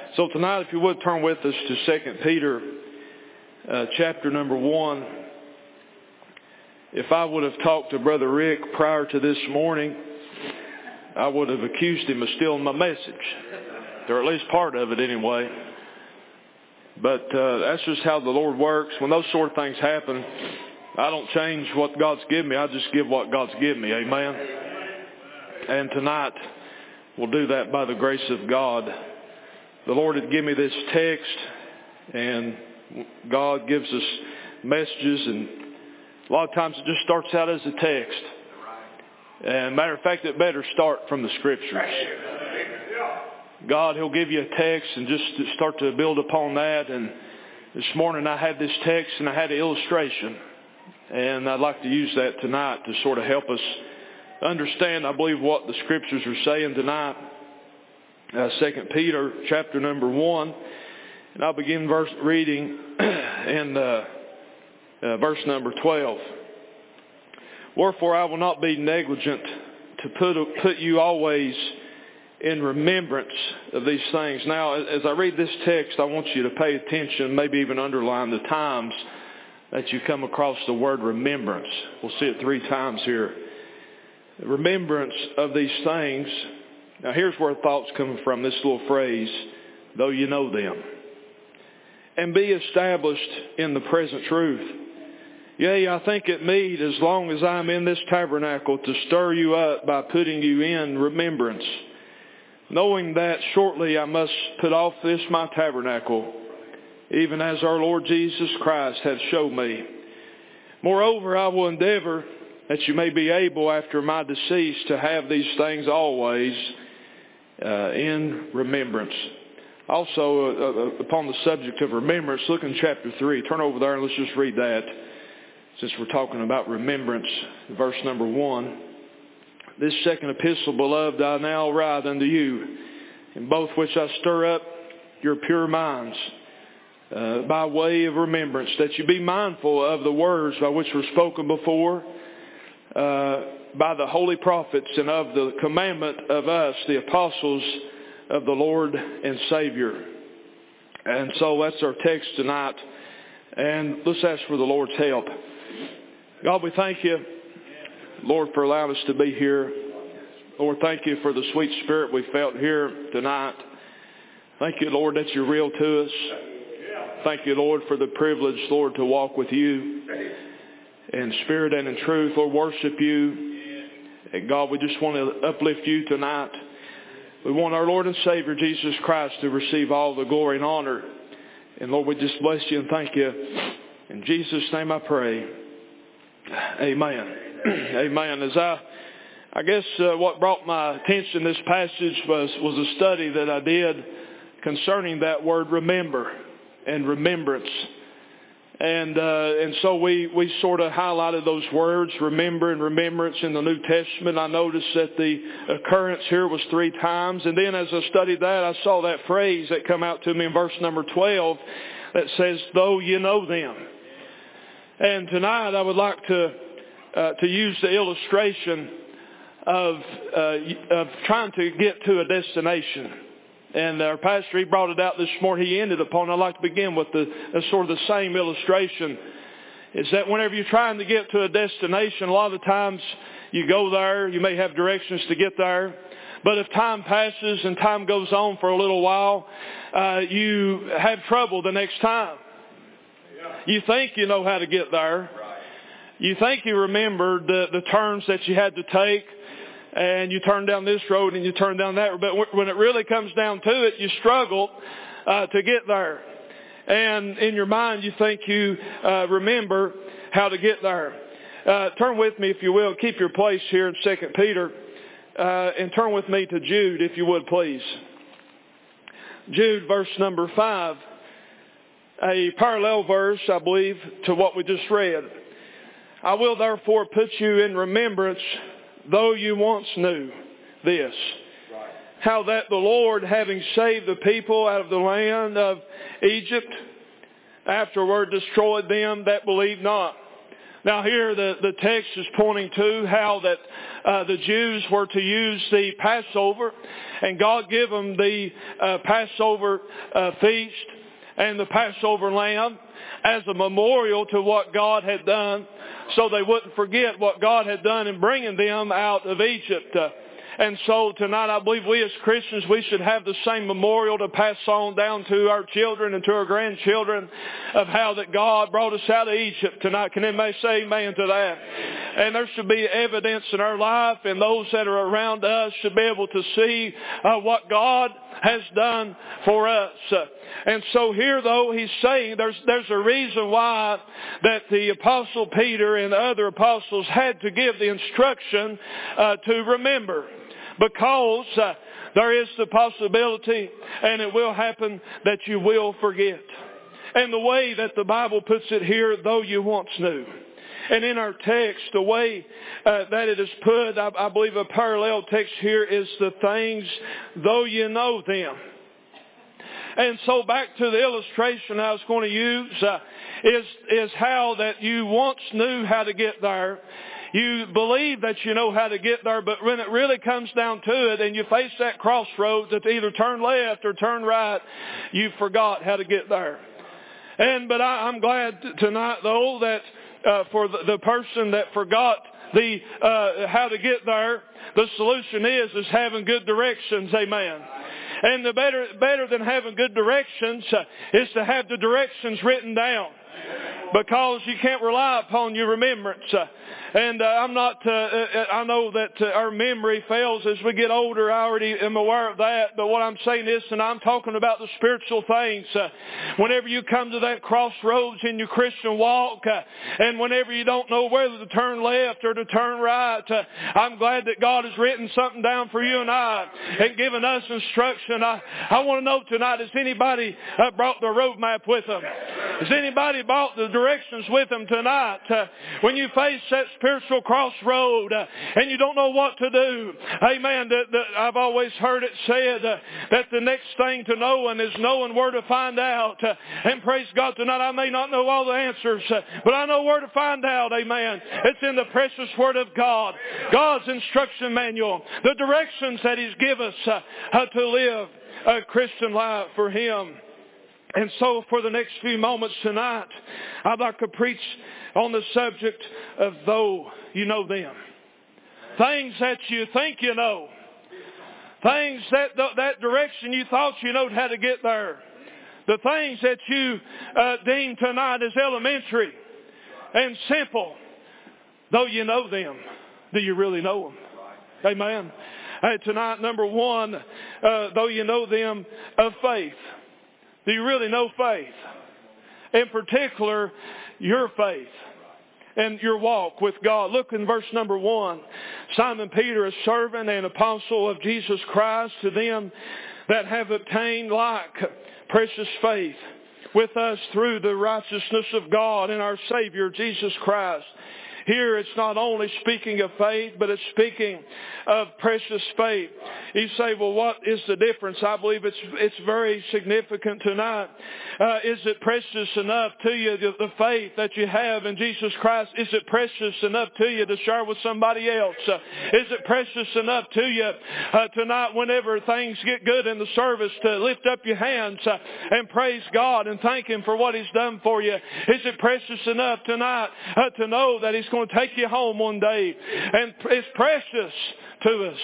So tonight, if you would turn with us to 2 Peter chapter number 1. If I would have talked to Brother Rick prior to this morning, I would have accused him of stealing my message, or at least part of it anyway. But that's just how the Lord works. When those sort of things happen, I don't change what God's given me. I just give what God's given me. Amen. And tonight, we'll do that by the grace of God. The Lord had given me this text, and God gives us messages, and a lot of times it just starts out as a text. And matter of fact, it better start from the Scriptures. God, He'll give you a text and just start to build upon that. And this morning I had this text and I had an illustration. And I'd like to use that tonight to sort of help us understand, I believe, what the Scriptures are saying tonight. 2 Peter chapter number 1. And I'll begin reading in verse number 12. Wherefore I will not be negligent to put you always in remembrance of these things. Now, as I read this text, I want you to pay attention, maybe even underline the times that you come across the word remembrance. We'll see it 3 times here. Remembrance of these things. Now, here's where thought's coming from, this little phrase, though you know them. And be established in the present truth. Yea, I think it meet, as long as I'm in this tabernacle, to stir you up by putting you in remembrance, knowing that shortly I must put off this my tabernacle, even as our Lord Jesus Christ hath showed me. Moreover, I will endeavor that you may be able after my decease to have these things always in remembrance. Also, upon the subject of remembrance, look in chapter 3. Turn over there and let's just read that, since we're talking about remembrance. Verse number 1. This second epistle, beloved, I now write unto you, in both which I stir up your pure minds, by way of remembrance, that you be mindful of the words by which were spoken before, by the holy prophets, and of the commandment of us, the apostles of the Lord and Savior. And so that's our text tonight. And let's ask for the Lord's help. God, we thank you, Lord, for allowing us to be here. Lord, thank you for the sweet spirit we felt here tonight. Thank you, Lord, that you're real to us. Thank you, Lord, for the privilege, Lord, to walk with you in spirit and in truth. Lord, worship you. And God, we just want to uplift you tonight. We want our Lord and Savior, Jesus Christ, to receive all the glory and honor. And Lord, we just bless you and thank you. In Jesus' name I pray. Amen. Amen. As I guess what brought my attention this passage was a study that I did concerning that word remember and remembrance. And so we sort of highlighted those words, remember and remembrance, in the New Testament. I noticed that the occurrence here was 3 times. And then as I studied that, I saw that phrase that come out to me in verse number 12 that says, though you know them. And tonight I would like to use the illustration of trying to get to a destination. And our pastor, he brought it out this morning. He ended upon, I'd like to begin with sort of the same illustration. Is that whenever you're trying to get to a destination, a lot of the times you go there, you may have directions to get there. But if time passes and time goes on for a little while, you have trouble the next time. You think you know how to get there. You think you remembered the turns that you had to take. And you turn down this road and you turn down that road. But when it really comes down to it, you struggle to get there. And in your mind, you think you remember how to get there. Turn with me, if you will. Keep your place here in 2 Peter. And turn with me to Jude, if you would, please. Jude, verse number 5. A parallel verse, I believe, to what we just read. I will therefore put you in remembrance, though you once knew this, how that the Lord, having saved the people out of the land of Egypt, afterward destroyed them that believed not, Now here the text is pointing to how that the Jews were to use the Passover, and God gave them the Passover feast and the Passover lamb as a memorial to what God had done, so they wouldn't forget what God had done in bringing them out of Egypt. And so tonight I believe we as Christians, we should have the same memorial to pass on down to our children and to our grandchildren of how that God brought us out of Egypt tonight. Can anybody say amen to that? And there should be evidence in our life, and those that are around us should be able to see what God has done for us. And so here though he's saying there's a reason why that the Apostle Peter and the other apostles had to give the instruction to remember. Because there is the possibility, and it will happen, that you will forget. And the way that the Bible puts it here, though you once knew. And in our text, the way that it is put, I believe a parallel text here is the things, though you know them. And so back to the illustration I was going to use is how that you once knew how to get there. You believe that you know how to get there, but when it really comes down to it and you face that crossroads to either turn left or turn right, you forgot how to get there. But I'm glad tonight, though, that for the person that forgot how to get there, the solution is having good directions. Amen. And the better than having good directions is to have the directions written down, because you can't rely upon your remembrance. And I know that our memory fails as we get older. I already am aware of that. But what I'm saying is, and I'm talking about the spiritual things, whenever you come to that crossroads in your Christian walk, and whenever you don't know whether to turn left or to turn right, I'm glad that God has written something down for you and I and given us instruction. I want to know tonight, has anybody brought the road map with them? Has anybody brought the directions with them tonight? When you face that spiritual crossroad and you don't know what to do, amen, I've always heard it said that the next thing to knowing is knowing where to find out. And praise God, tonight I may not know all the answers, but I know where to find out. Amen. It's in the precious Word of God, God's instruction manual, the directions that He's given us to live a Christian life for Him. And so for the next few moments tonight, I'd like to preach on the subject of though you know them. Things that you think you know. Things that direction you thought you knowed how to get there. The things that you deem tonight as elementary and simple. Though you know them, do you really know them? Amen. Tonight, number one, though you know them, of faith. Do you really know faith? In particular, your faith and your walk with God. Look in verse number 1. Simon Peter, a servant and apostle of Jesus Christ, to them that have obtained like precious faith with us through the righteousness of God and our Savior Jesus Christ. Here it's not only speaking of faith, but it's speaking of precious faith. You say, well, what is the difference? I believe it's very significant tonight. Is it precious enough to you, the faith that you have in Jesus Christ? Is it precious enough to you to share with somebody else? Is it precious enough to you tonight, whenever things get good in the service, to lift up your hands and praise God and thank Him for what He's done for you? Is it precious enough tonight to know that He's going to take you home one day? And it's precious to us.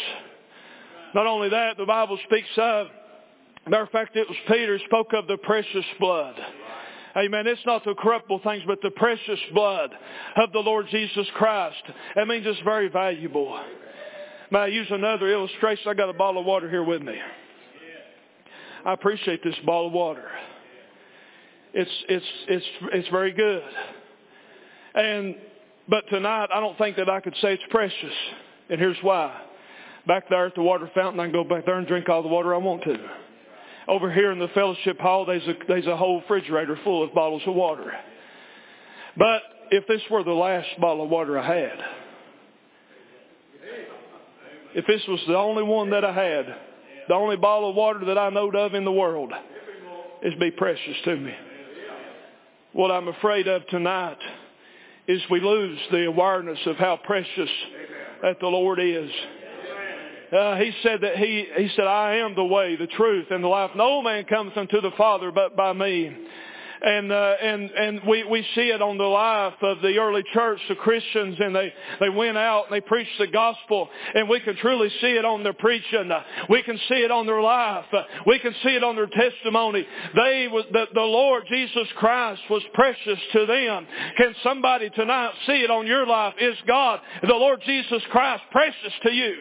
Not only that, the Bible speaks of, matter of fact, it was Peter who spoke of the precious blood. Amen. It's not the corruptible things, but the precious blood of the Lord Jesus Christ. That means it's very valuable. May I use another illustration? I got a bottle of water here with me. I appreciate this bottle of water. It's very good. But tonight, I don't think that I could say it's precious. And here's why. Back there at the water fountain, I can go back there and drink all the water I want to. Over here in the fellowship hall, there's a whole refrigerator full of bottles of water. But if this were the last bottle of water I had, if this was the only one that I had, the only bottle of water that I knowed of in the world, it'd be precious to me. What I'm afraid of tonight is we lose the awareness of how precious that the Lord is. He said that He said, I am the way, the truth, and the life. No man comes unto the Father but by me. And we see it on the life of the early church, the Christians, and they went out and they preached the gospel, and we can truly see it on their preaching. We can see it on their life. We can see it on their testimony. The Lord Jesus Christ was precious to them. Can somebody tonight see it on your life? Is God, the Lord Jesus Christ, precious to you?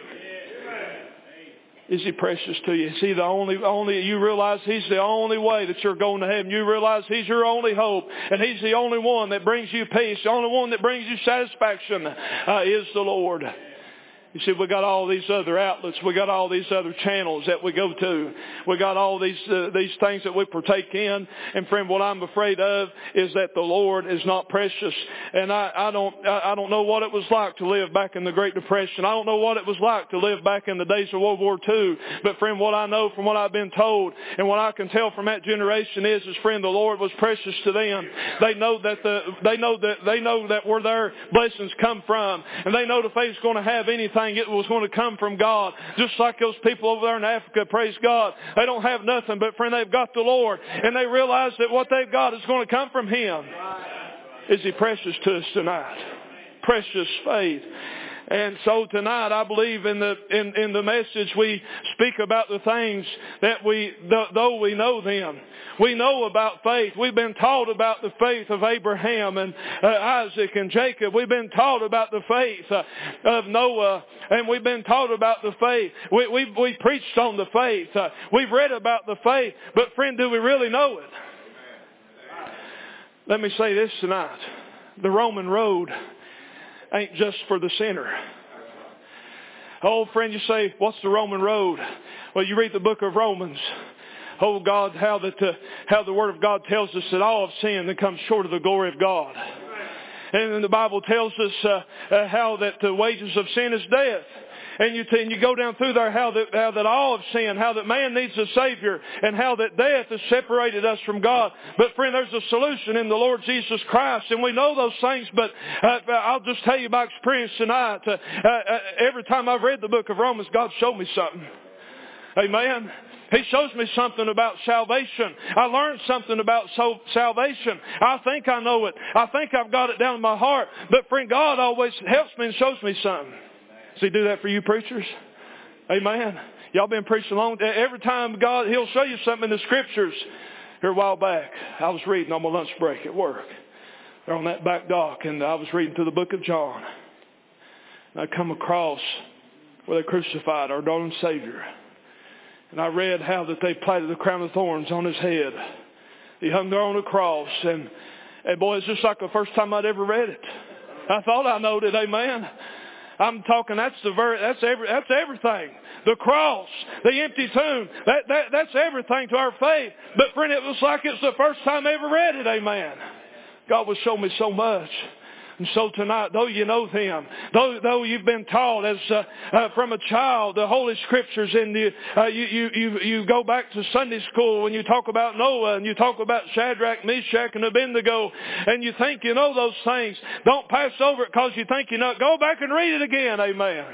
Is He precious to you? Is He the only, you realize He's the only way that you're going to heaven. You realize He's your only hope. And He's the only one that brings you peace. The only one that brings you satisfaction is the Lord. You see, we got all these other outlets. We got all these other channels that we go to. We got all these things that we partake in. And friend, what I'm afraid of is that the Lord is not precious. And I don't know what it was like to live back in the Great Depression. I don't know what it was like to live back in the days of World War II. But friend, what I know from what I've been told and what I can tell from that generation is friend, the Lord was precious to them. They know that where their blessings come from, and they know if they's going to have anything, it was going to come from God. Just like those people over there in Africa, praise God. They don't have nothing, but friend, they've got the Lord. And they realize that what they've got is going to come from Him. Is He precious to us tonight? Precious faith. And so tonight, I believe in the message we speak about the things that though we know them. We know about faith. We've been taught about the faith of Abraham and Isaac and Jacob. We've been taught about the faith of Noah, and we've been taught about the faith. We preached on the faith. We've read about the faith. But friend, do we really know it? Let me say this tonight. The Roman road ain't just for the sinner. Oh, friend, you say, what's the Roman road? Well, you read the book of Romans. Oh, God, how the Word of God tells us that all have sinned and come short of the glory of God. And then the Bible tells us how that the wages of sin is death. And you go down through there how that all have sinned, how that man needs a Savior, and how that death has separated us from God. But friend, there's a solution in the Lord Jesus Christ, and we know those things. But I'll just tell you by experience tonight. Every time I've read the book of Romans, God showed me something. Amen. He shows me something about salvation. I learned something about salvation. I think I know it. I think I've got it down in my heart. But friend, God always helps me and shows me something. Does He do that for you preachers? Amen. Y'all been preaching long. Every time God, He'll show you something in the Scriptures. Here a while back, I was reading on my lunch break at work. They're on that back dock, and I was reading through the book of John. And I come across where they crucified our darling Savior. And I read how that they planted the crown of thorns on His head. He hung there on a cross. And boy, it's just like the first time I'd ever read it. I thought I knowed it, amen. I'm talking, that's everything. The cross, the empty tomb, that's everything to our faith. But friend, it was like it's the first time I ever read it, amen. God will show me so much. And so tonight, though you know Him, though you've been taught as from a child the Holy Scriptures, and you go back to Sunday school and you talk about Noah and you talk about Shadrach, Meshach, and Abednego, and you think you know those things, don't pass over it because you think you know it. Go back and read it again, amen.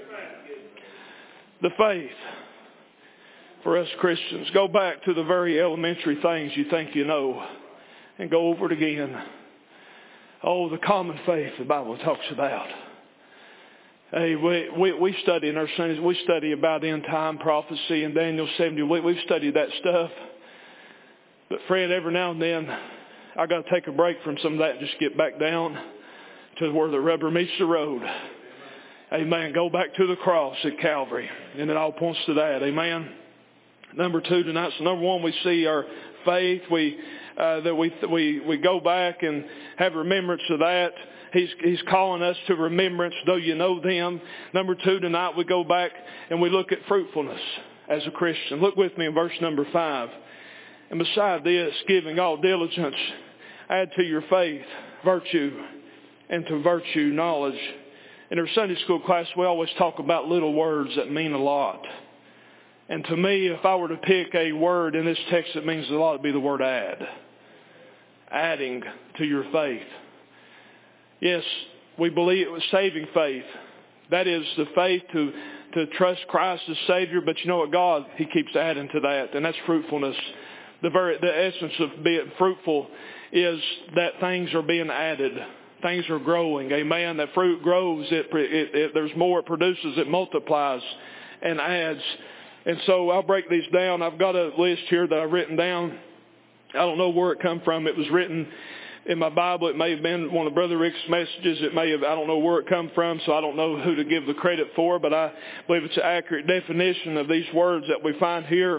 The faith for us Christians, go back to the very elementary things you think you know and go over it again. Oh, the common faith the Bible talks about. Hey, we study in our Sundays, we study about end time prophecy and Daniel 70. We've studied that stuff. But friend, every now and then, I got to take a break from some of that and just get back down to where the rubber meets the road. Amen. Go back to the cross at Calvary. And it all points to that. Amen. Number two tonight. So number one, we see our faith. We go back and have remembrance of that. He's calling us to remembrance, though you know them. Number two, tonight we go back and we look at fruitfulness as a Christian. Look with me in verse number 5. And beside this, giving all diligence, add to your faith virtue, and to virtue knowledge. In our Sunday school class, we always talk about little words that mean a lot. And to me, if I were to pick a word in this text that means a lot, it would be the word add. Adding to your faith. Yes, we believe it was saving faith. That is the faith to trust Christ as Savior. But you know what? God, He keeps adding to that, and that's fruitfulness. The essence of being fruitful is that things are being added. Things are growing. Amen. That fruit grows. There's more. It produces. It multiplies and adds. And so I'll break these down. I've got a list here that I've written down. I don't know where it come from. It was written in my Bible. It may have been one of Brother Rick's messages. It may have, I don't know where it come from, so I don't know who to give the credit for, but I believe it's an accurate definition of these words that we find here.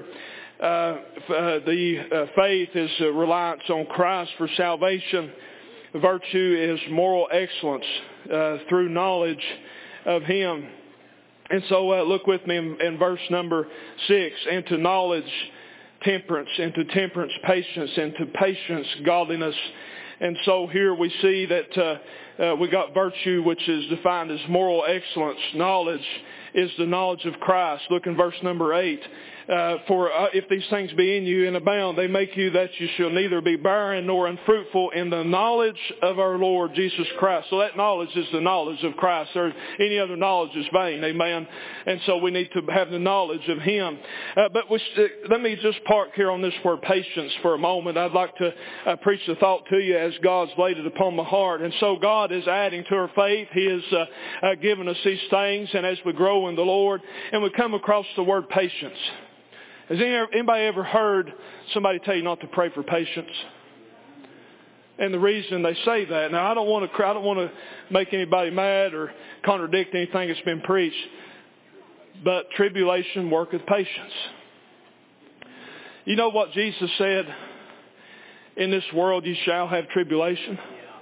Faith is a reliance on Christ for salvation. Virtue is moral excellence through knowledge of Him. And so look with me in verse number 6. And to knowledge, temperance. And to temperance, patience. And to patience, godliness. And so here we see that we got virtue, which is defined as moral excellence. Knowledge is the knowledge of Christ. Look in verse number 8. For if these things be in you and abound, they make you that you shall neither be barren nor unfruitful in the knowledge of our Lord Jesus Christ. So that knowledge is the knowledge of Christ. Or any other knowledge is vain. Amen. And so we need to have the knowledge of Him. But let me just park here on this word patience for a moment. I'd like to preach the thought to you as God's laid it upon my heart. And so God is adding to our faith. He has given us these things. And as we grow in the Lord, and we come across the word patience. Has anybody ever heard somebody tell you not to pray for patience? And the reason they say that, now I don't want to make anybody mad or contradict anything that's been preached, but tribulation worketh patience. You know what Jesus said? In this world you shall have tribulation.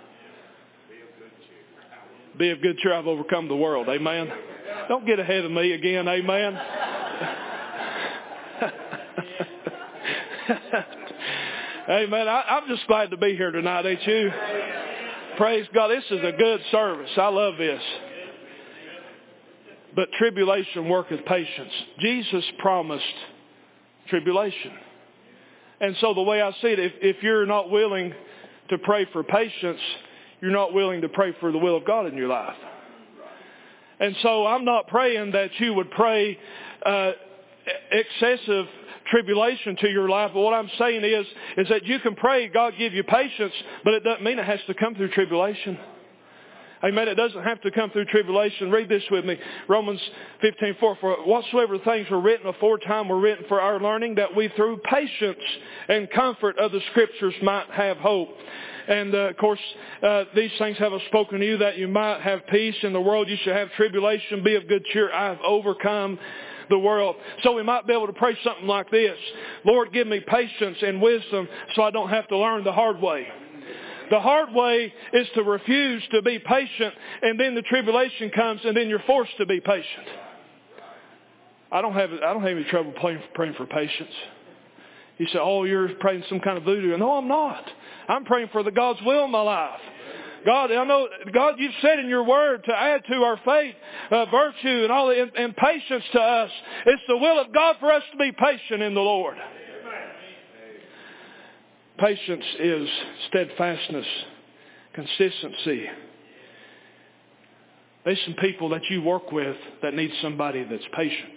Be of good cheer. I've overcome the world. Amen. Don't get ahead of me again. Amen. Amen. I'm just glad to be here tonight, ain't you? Praise God. This is a good service. I love this. But tribulation worketh patience. Jesus promised tribulation. And so the way I see it, if you're not willing to pray for patience, you're not willing to pray for the will of God in your life. And so I'm not praying that you would pray excessive tribulation to your life. But what I'm saying is that you can pray, God give you patience, but it doesn't mean it has to come through tribulation. Amen. It doesn't have to come through tribulation. Read this with me. Romans 15:4. For whatsoever things were written aforetime were written for our learning, that we through patience and comfort of the Scriptures might have hope. And of course, these things have I spoken to you, that you might have peace in the world. You shall have tribulation. Be of good cheer. I have overcome the world. So we might be able to pray something like this. Lord, give me patience and wisdom so I don't have to learn the hard way. The hard way is to refuse to be patient, and then the tribulation comes, and then you're forced to be patient. I don't have any trouble praying for patience. You say, oh, you're praying some kind of voodoo. No, I'm not. I'm praying for the God's will in my life. God, I know, God, you've said in your word to add to our faith virtue and all and patience to us. It's the will of God for us to be patient in the Lord. Patience is steadfastness, consistency. There's some people that you work with that need somebody that's patient.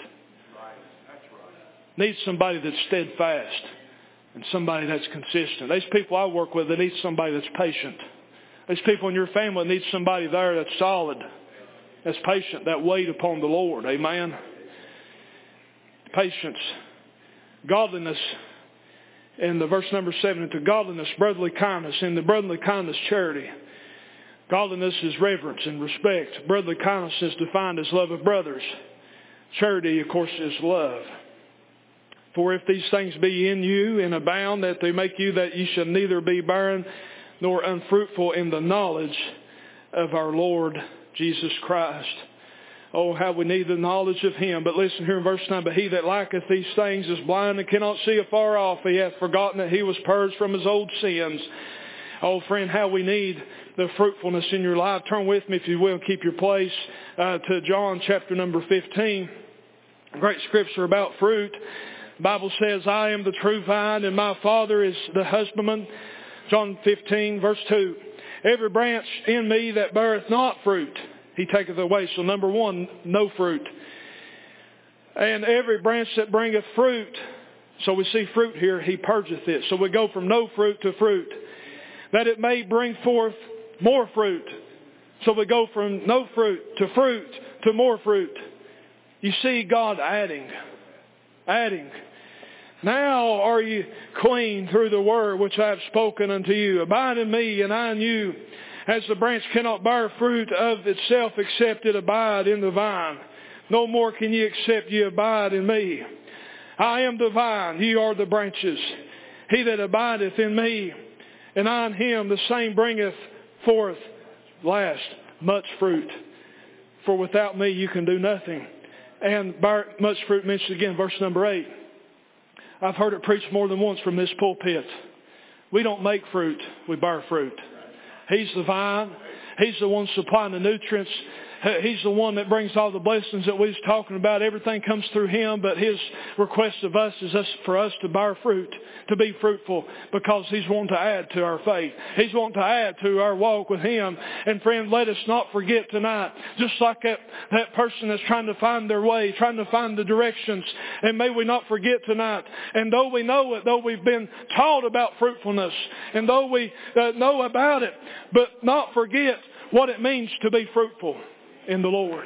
Need somebody that's steadfast and somebody that's consistent. There's people I work with that need somebody that's patient. There's people in your family that need somebody there that's solid, that's patient, that wait upon the Lord. Amen. Patience. Godliness. In the verse number 7, into godliness, brotherly kindness. In the brotherly kindness, charity. Godliness is reverence and respect. Brotherly kindness is defined as love of brothers. Charity, of course, is love. For if these things be in you and abound, that they make you that ye shall neither be barren nor unfruitful in the knowledge of our Lord Jesus Christ. Oh, how we need the knowledge of Him. But listen here in verse 9. But he that lacketh these things is blind and cannot see afar off. He hath forgotten that he was purged from his old sins. Oh, friend, how we need the fruitfulness in your life. Turn with me, if you will, keep your place to John chapter number 15. A great scripture about fruit. The Bible says, I am the true vine and my Father is the husbandman. John 15, verse 2. Every branch in me that beareth not fruit, he taketh away. So number one, no fruit. And every branch that bringeth fruit, so we see fruit here, he purgeth it. So we go from no fruit to fruit, that it may bring forth more fruit. So we go from no fruit to more fruit. You see God adding. Now are you clean through the word which I have spoken unto you. Abide in me, and I in you. As the branch cannot bear fruit of itself except it abide in the vine, no more can ye except ye abide in me. I am the vine, ye are the branches. He that abideth in me, and I in him, the same bringeth forth much fruit. For without me you can do nothing. And bear much fruit mentioned again, verse number 8. I've heard it preached more than once from this pulpit. We don't make fruit, we bear fruit. He's the vine. He's the one supplying the nutrients. He's the one that brings all the blessings that we was talking about. Everything comes through him, but his request of us is for us to bear fruit, to be fruitful, because he's wanting to add to our faith. He's wanting to add to our walk with him. And friend, let us not forget tonight, just like that person that's trying to find their way, trying to find the directions, and may we not forget tonight. And though we know it, though we've been taught about fruitfulness, and though we know about it, but not forget what it means to be fruitful in the Lord.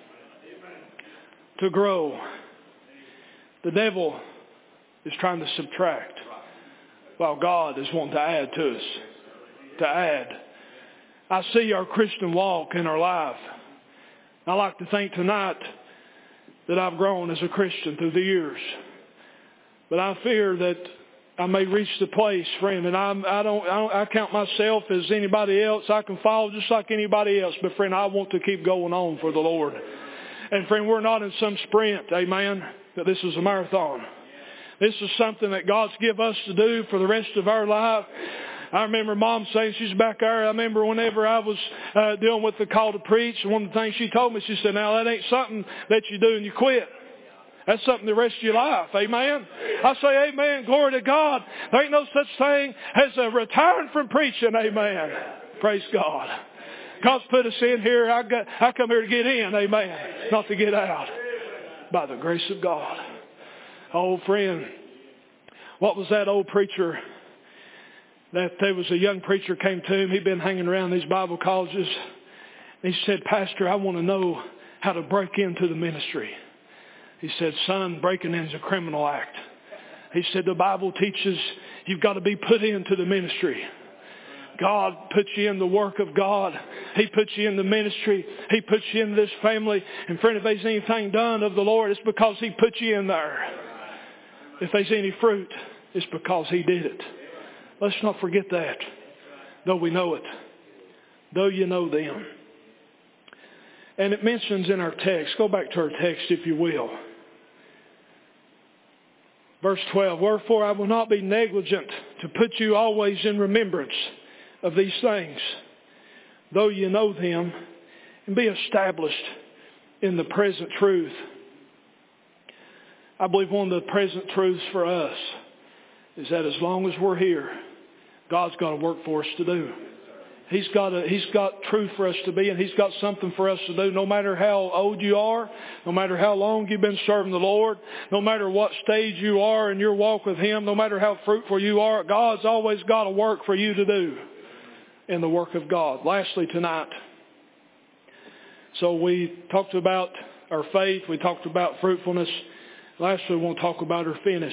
To grow. The devil is trying to subtract, while God is wanting to add to us. To add. I see our Christian walk in our life. I like to think tonight that I've grown as a Christian through the years. But I fear that I may reach the place, friend, and I count myself as anybody else. I can follow just like anybody else. But friend, I want to keep going on for the Lord. And friend, we're not in some sprint, amen, but this is a marathon. This is something that God's give us to do for the rest of our life. I remember Mom saying, she's back there, I remember whenever I was dealing with the call to preach, one of the things she told me, she said, now that ain't something that you do and you quit. That's something the rest of your life. Amen. I say amen. Glory to God. There ain't no such thing as a retiring from preaching. Amen. Praise God. God's put us in here. I come here to get in. Amen. Not to get out. By the grace of God. Oh, friend. What was that old preacher? That there was a young preacher came to him. He'd been hanging around these Bible colleges. He said, Pastor, I want to know how to break into the ministry. He said, son, breaking in is a criminal act. He said, the Bible teaches you've got to be put into the ministry. God puts you in the work of God. He puts you in the ministry. He puts you in this family. And friend, if there's anything done of the Lord, it's because he put you in there. If there's any fruit, it's because he did it. Let's not forget that. Though we know it. Though you know them. And it mentions in our text, go back to our text if you will. Verse 12, wherefore I will not be negligent to put you always in remembrance of these things, though you know them, and be established in the present truth. I believe one of the present truths for us is that as long as we're here, God's got a work for us to do. He's got truth for us to be, and he's got something for us to do. No matter how old you are, no matter how long you've been serving the Lord, no matter what stage you are in your walk with him, no matter how fruitful you are, God's always got a work for you to do in the work of God. Lastly tonight, so we talked about our faith, we talked about fruitfulness. Lastly, we want to talk about our finish.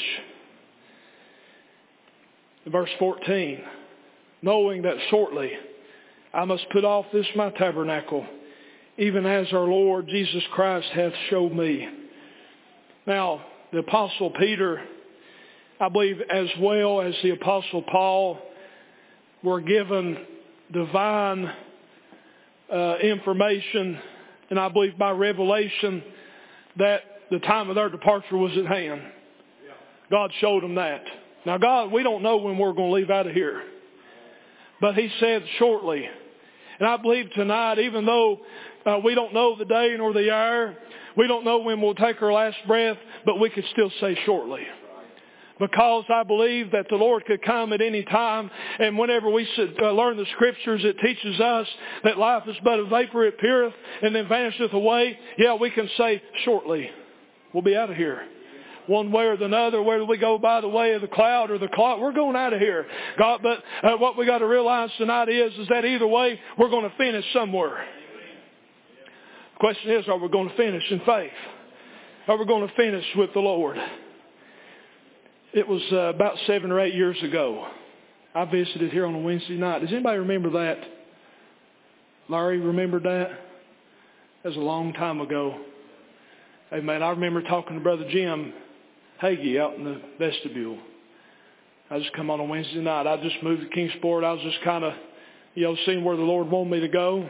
In verse 14, knowing that shortly I must put off this my tabernacle, even as our Lord Jesus Christ hath showed me. Now, the Apostle Peter, I believe as well as the Apostle Paul, were given divine information, and I believe by revelation, that the time of their departure was at hand. God showed them that. Now, God, we don't know when we're going to leave out of here. But he said shortly. And I believe tonight, even though we don't know the day nor the hour, we don't know when we'll take our last breath, but we could still say shortly. Because I believe that the Lord could come at any time. And whenever we learn the Scriptures, it teaches us that life is but a vapor, it appeareth and then vanisheth away. Yeah, we can say shortly, we'll be out of here. One way or the other, whether we go by the way of the cloud or the cloud, we're going out of here. God, but what we got to realize tonight is that either way, we're going to finish somewhere. The question is, are we going to finish in faith? Are we going to finish with the Lord? It was about 7 or 8 years ago. I visited here on a Wednesday night. Does anybody remember that? Larry, remember that? That was a long time ago. Hey, man, I remember talking to Brother Jim Hagee out in the vestibule. I just come on a Wednesday night. I just moved to Kingsport. I was just kind of, seeing where the Lord wanted me to go.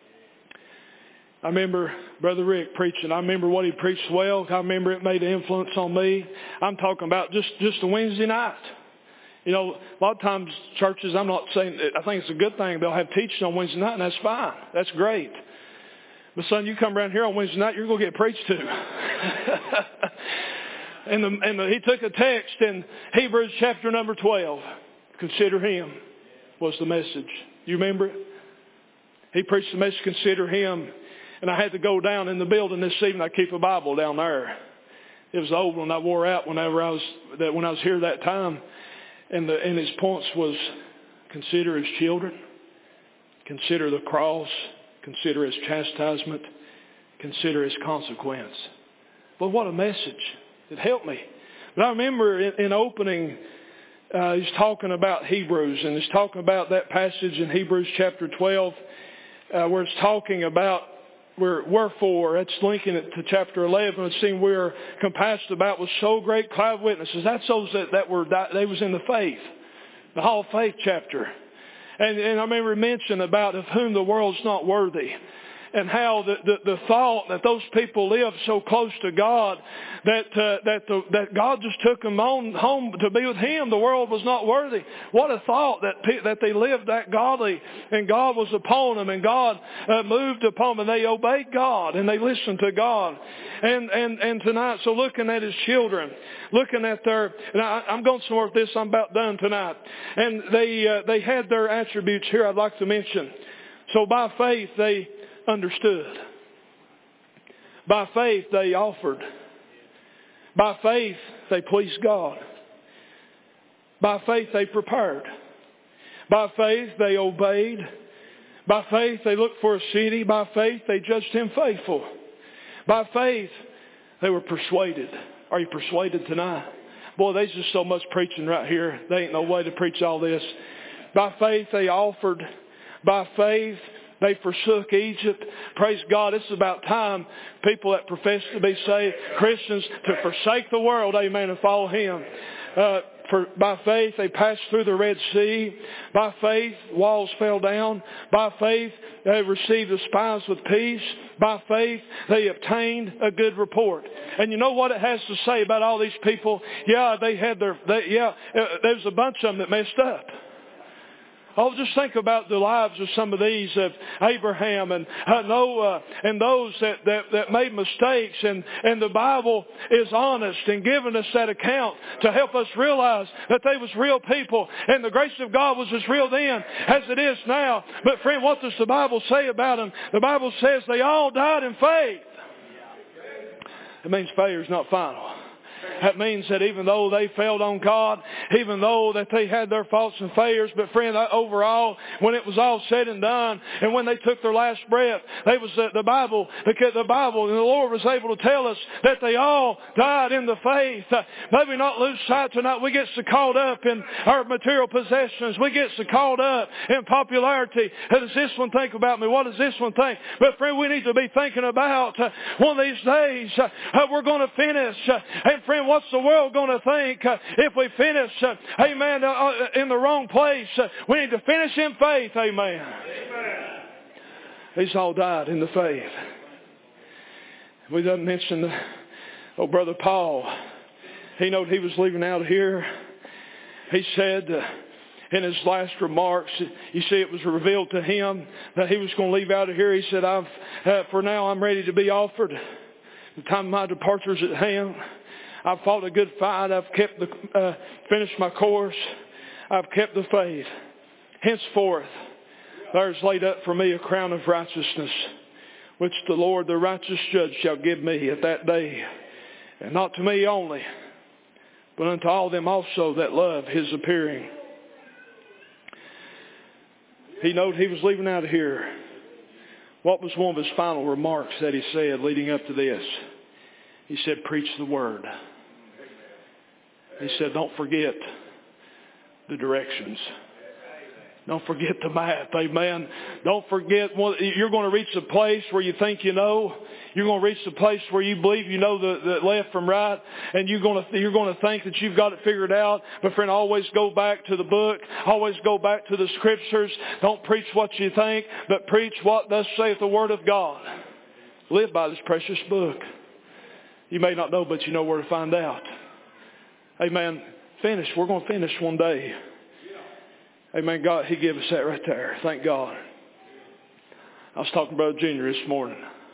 I remember Brother Rick preaching. I remember what he preached well. I remember it made an influence on me. I'm talking about just a Wednesday night. A lot of times churches, I'm not saying, I think it's a good thing. They'll have teaching on Wednesday night, and that's fine. That's great. But son, you come around here on Wednesday night, you're going to get preached to. He took a text in Hebrews chapter number 12. Consider him was the message. You remember it? He preached the message, consider him. And I had to go down in the building this evening. I keep a Bible down there. It was the old one I wore out when I was here that time. And his points was consider his children, consider the cross, consider his chastisement, consider his consequence. But what a message. It helped me. But I remember in opening, he's talking about Hebrews, and he's talking about that passage in Hebrews chapter 12, where it's talking about wherefore, that's linking it to chapter 11. It's saying we're compassed about with so great cloud of witnesses. That's those that was in the faith, the Hall of Faith chapter. And I remember mentioning about of whom the world's not worthy. And how the thought that those people lived so close to God that God just took them home to be with Him. The world was not worthy. What a thought that they lived that godly, and God was upon them, and God moved upon them, and they obeyed God and they listened to God. And tonight, so looking at His children, looking at and I'm going somewhere with this. I'm about done tonight. And they had their attributes here I'd like to mention. So by faith they understood. By faith they offered. By faith they pleased God. By faith they prepared. By faith they obeyed. By faith they looked for a city. By faith they judged him faithful. By faith they were persuaded. Are you persuaded tonight? Boy, there's just so much preaching right here. There ain't no way to preach all this. By faith they offered. By faith they forsook Egypt. Praise God. It's about time people that profess to be saved, Christians, to forsake the world, amen, and follow Him. By faith they passed through the Red Sea. By faith walls fell down. By faith they received the spies with peace. By faith they obtained a good report. And you know what it has to say about all these people? Yeah, there's a bunch of them that messed up. Oh, just think about the lives of some of these, of Abraham and Noah, and those that made mistakes. And the Bible is honest in giving us that account to help us realize that they was real people. And the grace of God was as real then as it is now. But friend, what does the Bible say about them? The Bible says they all died in faith. It means failure is not final. That means that even though they failed on God, even though that they had their faults and failures, but friend, overall, when it was all said and done, and when they took their last breath, the Bible, and the Lord was able to tell us that they all died in the faith. Maybe not lose sight tonight. We get so caught up in our material possessions. We get so caught up in popularity. How does this one think about me? What does this one think? But friend, we need to be thinking about one of these days we're going to finish. And friend, what's the world going to think if we finish, amen, in the wrong place? We need to finish in faith, amen. These all died in the faith. We done mention Brother Paul. He knew he was leaving out of here. He said in his last remarks, you see, it was revealed to him that he was going to leave out of here. He said, for now I'm ready to be offered. The time of my departure is at hand. I've fought a good fight. I've finished my course. I've kept the faith. Henceforth, there is laid up for me a crown of righteousness, which the Lord, the righteous judge, shall give me at that day. And not to me only, but unto all them also that love his appearing. He knew he was leaving out of here. What was one of his final remarks that he said leading up to this? He said, preach the word. He said, don't forget the directions. Don't forget the map. Amen. Don't forget, you're going to reach a place where you think you know. You're going to reach the place where you believe you know the left from right, and you're going to think that you've got it figured out. But friend, always go back to the book. Always go back to the scriptures. Don't preach what you think, but preach what thus saith the word of God. Live by this precious book. You may not know, but you know where to find out. Amen. Finish. We're going to finish one day. Amen. God, He gave us that right there. Thank God. I was talking to Brother Junior this morning.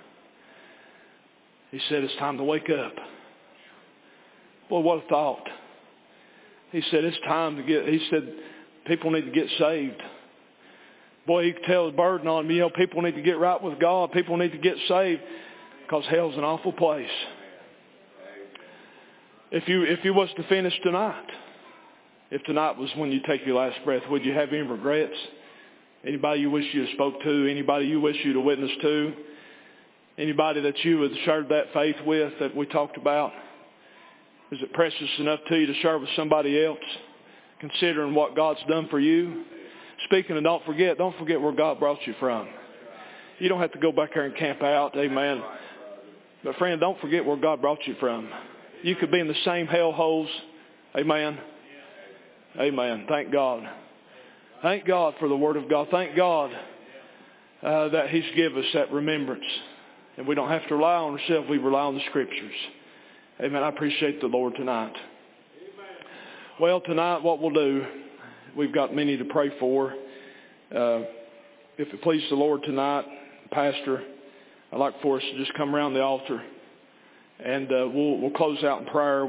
He said, it's time to wake up. Boy, what a thought. He said, it's time to he said, people need to get saved. Boy, he could tell the burden on me. People need to get right with God. People need to get saved because hell's an awful place. If you was to finish tonight, if tonight was when you take your last breath, would you have any regrets? Anybody you wish you had spoke to? Anybody you wish you'd have witnessed to? Anybody that you had shared that faith with that we talked about? Is it precious enough to you to share with somebody else, considering what God's done for you? Speaking of don't forget where God brought you from. You don't have to go back there and camp out, amen. But friend, don't forget where God brought you from. You could be in the same hellholes, amen. Amen. Thank God. Thank God for the Word of God. Thank God that He's given us that remembrance. And we don't have to rely on ourselves. We rely on the Scriptures. Amen. I appreciate the Lord tonight. Well, tonight what we'll do, we've got many to pray for. If it pleases the Lord tonight, Pastor, I'd like for us to just come around the altar. And we'll close out in prayer.